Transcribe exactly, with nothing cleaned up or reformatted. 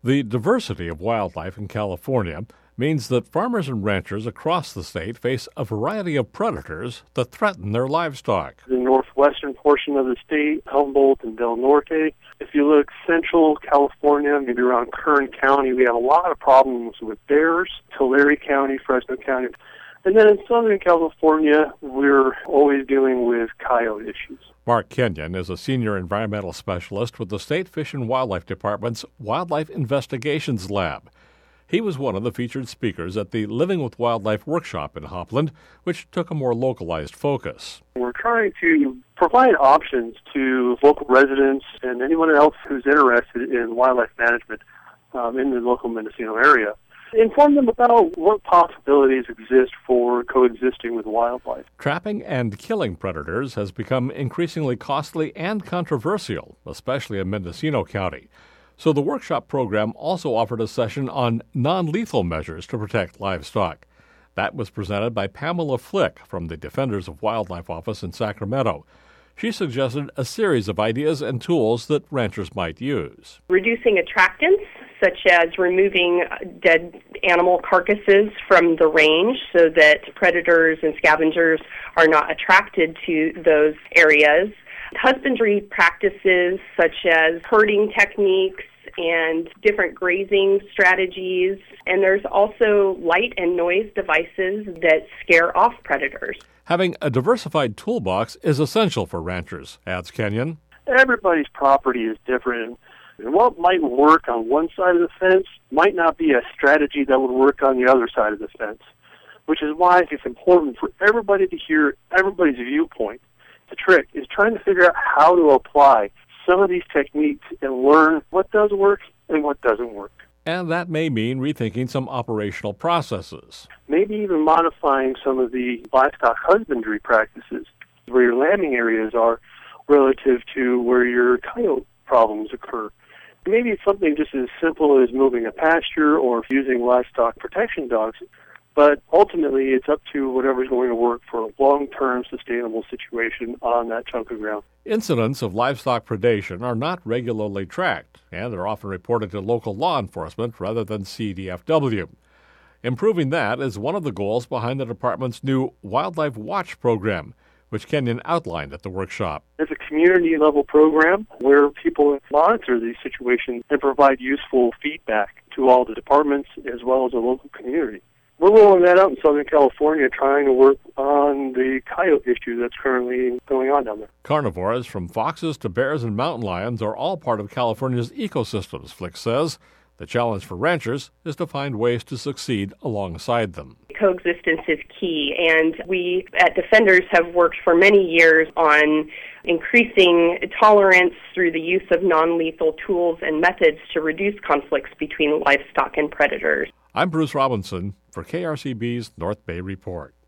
The diversity of wildlife in California means that farmers and ranchers across the state face a variety of predators that threaten their livestock. The northwestern portion of the state, Humboldt and Del Norte. If you look central California, maybe around Kern County, we have a lot of problems with bears, Tulare County, Fresno County. And then in Southern California, we're always dealing with coyote issues. Mark Kenyon is a senior environmental specialist with the State Fish and Wildlife Department's Wildlife Investigations Lab. He was one of the featured speakers at the Living with Wildlife workshop in Hopland, which took a more localized focus. We're trying to provide options to local residents and anyone else who's interested in wildlife management um, in the local Mendocino area. Inform them about what possibilities exist for coexisting with wildlife. Trapping and killing predators has become increasingly costly and controversial, especially in Mendocino County. So the workshop program also offered a session on non-lethal measures to protect livestock. That was presented by Pamela Flick from the Defenders of Wildlife office in Sacramento. She suggested a series of ideas and tools that ranchers might use. Reducing attractants, such as removing dead animal carcasses from the range so that predators and scavengers are not attracted to those areas. Husbandry practices such as herding techniques and different grazing strategies. And there's also light and noise devices that scare off predators. Having a diversified toolbox is essential for ranchers, adds Kenyon. Everybody's property is different. And what might work on one side of the fence might not be a strategy that would work on the other side of the fence, which is why it's important for everybody to hear everybody's viewpoint. The trick is trying to figure out how to apply some of these techniques and learn what does work and what doesn't work. And that may mean rethinking some operational processes. Maybe even modifying some of the livestock husbandry practices where your lambing areas are relative to where your coyote problems occur. Maybe it's something just as simple as moving a pasture or using livestock protection dogs, but ultimately it's up to whatever's going to work for a long-term sustainable situation on that chunk of ground. Incidents of livestock predation are not regularly tracked, and they're often reported to local law enforcement rather than C D F W. Improving that is one of the goals behind the department's new Wildlife Watch program, which Kenyon outlined at the workshop. It's a community-level program where people monitor these situations and provide useful feedback to all the departments as well as the local community. We're rolling that out in Southern California, trying to work on the coyote issue that's currently going on down there. Carnivores, from foxes to bears and mountain lions, are all part of California's ecosystems, Flick says. The challenge for ranchers is to find ways to succeed alongside them. Coexistence is key, and we at Defenders have worked for many years on increasing tolerance through the use of non-lethal tools and methods to reduce conflicts between livestock and predators. I'm Bruce Robinson for K R C B's North Bay Report.